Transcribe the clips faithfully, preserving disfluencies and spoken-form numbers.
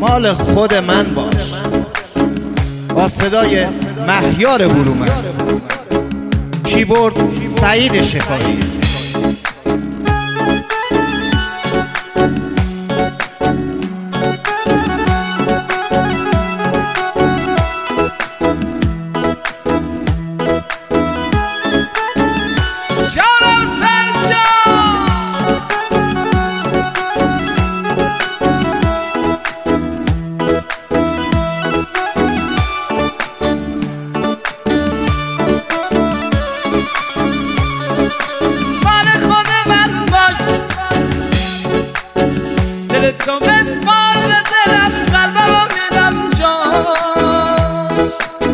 مال خود من باش. با صدای مهیار برومند، کیبورد سعید شکاری. تو بسپار به دلم، قلبمو میدم جاش.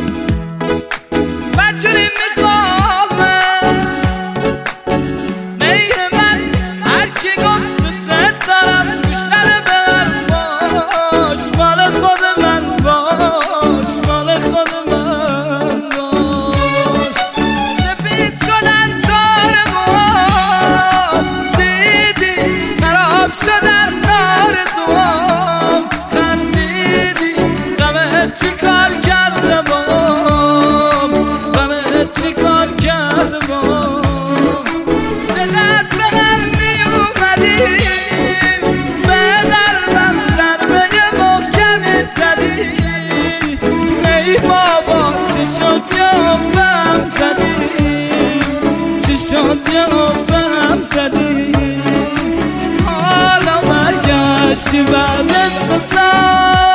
بجوری میخوامه میر من، هرکی گفت دوست دارم گوش نده به حرفاش. مال خود من باش، مال خود من باش. سفید شدن تار موام، دیدی خراب شدن بهم زدی. حالا برگشتی بعد از سال